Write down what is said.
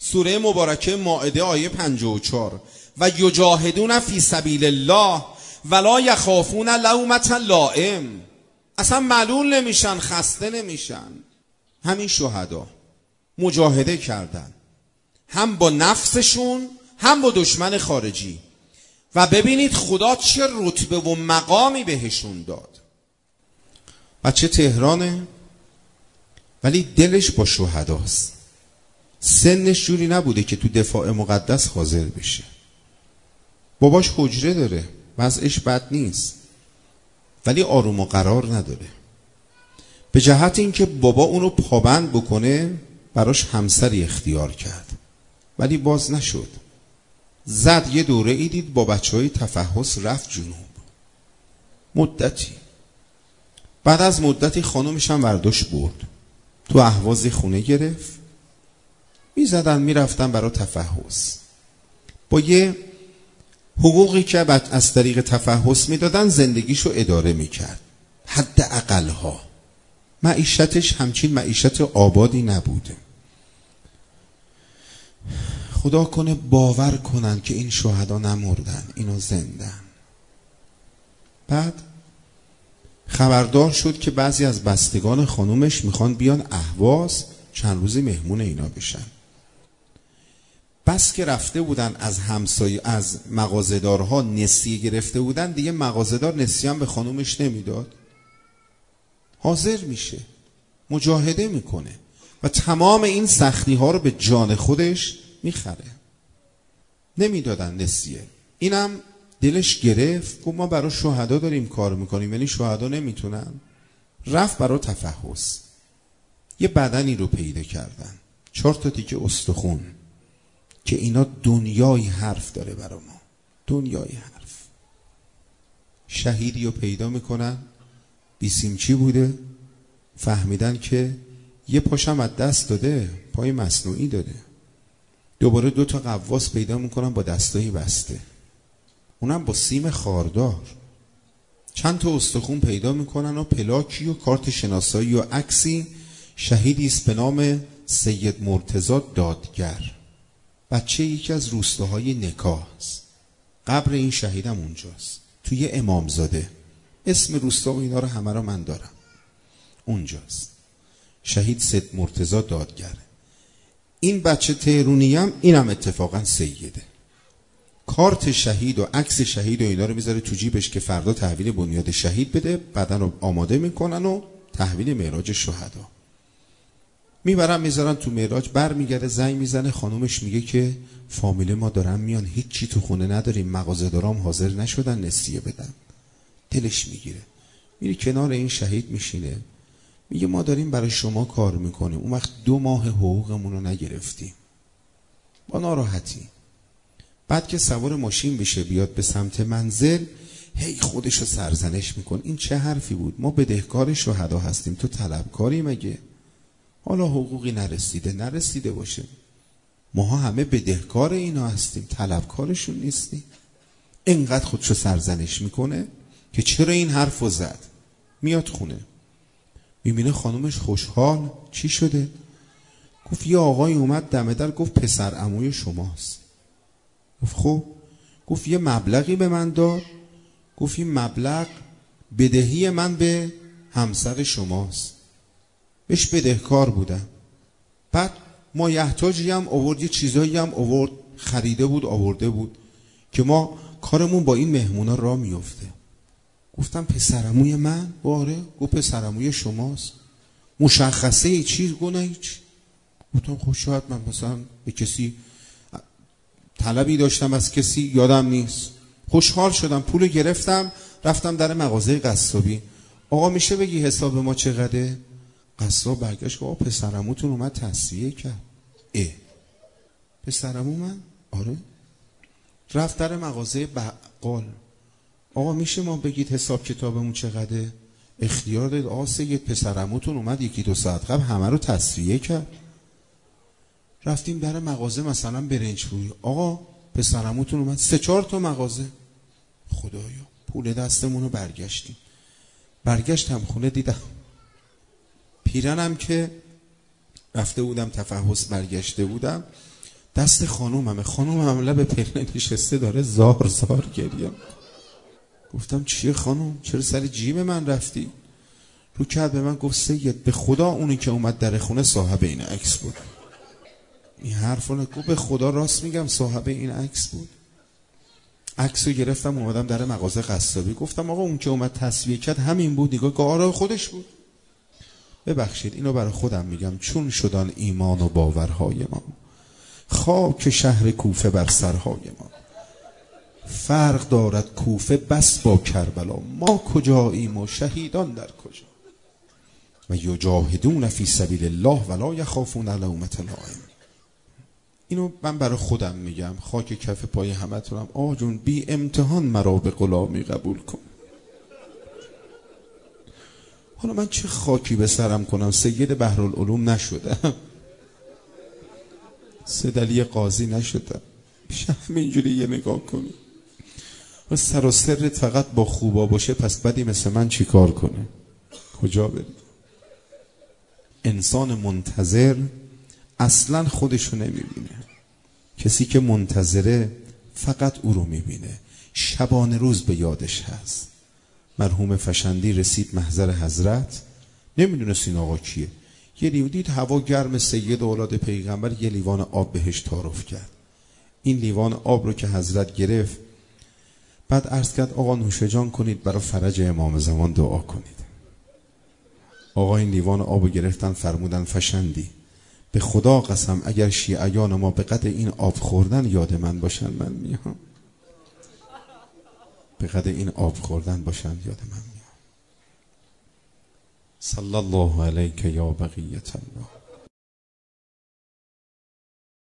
سوره مبارکه مائده آیه 54 و یجاهدون فی سبیل الله ولا یخافون لومة لائم. اصلا ملول نمیشن، خسته نمیشن. همین شهدا مجاهده کردن، هم با نفسشون هم با دشمن خارجی، و ببینید خدا چه رتبه و مقامی بهشون داد. بچه تهرانه ولی دلش با شهداست. سنش جوری نبوده که تو دفاع مقدس حاضر بشه. باباش حجره داره، وضعش بد نیست، ولی آروم و قرار نداره. به جهت اینکه بابا اونو پابند بکنه براش همسری اختیار کرد، ولی باز نشد. زد یه دوره ای دید با بچهای تفحص رفت جنوب مدتی. بعد از مدتی خانومش هم ورداش برد تو اهواز خونه گرفت. میزدن میرفتن برای تفحص، با یه حقوقی که از طریق تفحص میدادن زندگیشو اداره میکرد. حد اقلها معیشتش همچین معیشت آبادی نبوده. خدا کنه باور کنن که این شهدا نمردن، اینا زندن. بعد خبردار شد که بعضی از بستگان خانومش میخوان بیان اهواز چند روزی مهمون اینا بشن. بس که رفته بودن از همسایه از مغازه‌دارها نسیه گرفته بودن، دیگه مغازه‌دار نسیه هم به خانومش نمیداد. حاضر میشه، مجاهده میکنه و تمام این سختی ها رو به جان خودش میخره. نمیدادن نسیه. اینم دلش گرفت، گفت ما برای شهدا داریم کار میکنیم، یعنی شهدا نمیتونن. رفت برای تفحص. یه بدنی رو پیدا کردن، 4 تا تیکه استخون، که اینا دنیای حرف داره برای ما، دنیای حرف. شهیدی رو پیدا میکنن، بیسیمچی بوده، فهمیدن که یه پاشم از دست داده، پای مصنوعی داره. دوباره 2 تا قواس پیدا میکنن با دستایی بسته، اونم با سیم خاردار. چند تا استخون پیدا میکنن و پلاکی و کارت شناسایی و عکسی. شهیدی است به نام سید مرتضی دادگر، بچه یکی از روستاهای نکاه است. قبر این شهیدم اونجاست، توی امامزاده. اسم روستا و اینا رو همه رو من دارم. اونجاست شهید سید مرتضی دادگر. این بچه تهرونی هم اینم اتفاقا سیده. کارت شهید و عکس شهید و اینا رو میذاره تو جیبش که فردا تحویل بنیاد شهید بده. بدن رو آماده میکنن و تحویل معراج شهدا میبرن، میذارن تو معراج. برمیگرده زنگ میزنه، خانومش میگه که فامیل ما دارن میان، هیچ چی تو خونه نداریم، مغازه‌دارام حاضر نشدن نسیه بدن. دلش میگیره، میره کنار این شهید میشینه، میگه ما داریم برای شما کار میکنیم، اون وقت 2 ماه حقوقمون رو نگرفتیم. با ناراحتی. بعد که سوار ماشین بشه بیاد به سمت منزل، هی خودشو سرزنش میکن. این چه حرفی بود؟ ما بدهکار شهدا هستیم، تو طلبکاری مگه؟ حالا حقوقی نرسیده باشه، ماها همه بدهکار اینا هستیم، طلبکارشون نیستیم. اینقدر خودشو سرزنش میکنه که چرا این حرفو زد. میاد خونه، میبینه خانومش خوشحال. چی شده؟ گفت یه آقای اومد دم در، گفت پسر عموی شماست. گفت خب. گفت یه مبلغی به من داد، گفت این مبلغ بدهی من به همسر شماست، بهش بدهکار بودم. بعد مایحتاجی هم آورد، یه چیزایی هم آورد، خریده بود آورده بود که ما کارمون با این مهمونا را میفته. گفتم پسرعموی من؟ آره. گفت پسرعموی شماست. مشخصه ای چیز؟ گفت نه هیچ. گفتم خب شاید من مثلا به کسی طلبی داشتم از کسی، یادم نیست. خوشحال شدم، پولو گرفتم، رفتم در مغازه قصابی. آقا میشه بگی حساب ما چقدره؟ قصاب برگشت گفت آقا پسرعموتون اومد تصفیه کرد. پسرعمو من؟ آره. رفت در مغازه بقال. آقا میشه ما بگید حساب کتابمون چقدره؟ اختیار داد. آقا سید پسرعموتون اومد 1-2 ساعت قبل همه رو تصفیه کرد. رفتیم در مغازه مثلا برنج فروشی. آقا پسرعموتون اومد. 3-4 تا مغازه. خدایا پول دستمون رو برگشتم خونه، دیدم پیرنم که رفته بودم تفحص برگشته بودم، دست خانومم لب پهنه نشسته داره زار زار گریه. گفتم چیه خانوم؟ چرا سر جیب من رفتی؟ رو کرد به من گفت سید به خدا اونی که اومد در خونه صاحب این عکس بود. این حرفو گفت به خدا راست میگم صاحب این عکس بود. عکسو گرفتم اومدم در مغازه قصابی، گفتم آقا اون که اومد تصویر کرد همین بود؟ نگاه که آره خودش بود. ببخشید اینو برای خودم میگم، چون شدن ایمان و باورهای ما، خاک شهر کوفه بر سرهای ما. فرق دارد کوفه بس با کربلا، ما کجاییم و شهیدان در کجا. و یجاهدون فی سبیل الله ولا یخافون لومة لائم. اینو من برای خودم میگم، خاک کف پای همتونم. آقا جون بی امتحان مرا به غلامی قبول کن. حالا من چه خاکی به سرم کنم؟ سید بحرالعلوم نشدم، سید علی قاضی نشدم، میشه اینجوری یه نگاه کنی و سر و سرت فقط با خوبا باشه، پس بدی مثل من چی کار کنه؟ کجا بری؟ انسان منتظر اصلا خودشو نمیبینه. کسی که منتظره فقط او رو میبینه، شبانه روز به یادش هست. مرحوم فشندی رسید محضر حضرت، نمیدونست این آقا کیه. یه لیوان دید هوا گرم، سید اولاد پیغمبر یه لیوان آب بهش تعارف کرد. این لیوان آب رو که حضرت گرفت، بعد عرض کرد آقا نوش جان کنید، برای فرج امام زمان دعا کنید. آقا این لیوان آب رو گرفتن، فرمودن فشندی به خدا قسم اگر شیعیان ما به قدر این آب خوردن یاد من باشن من میام. به قدر این آب خوردن باشن یاد من میام. صلی الله علیک یا بقیت الله.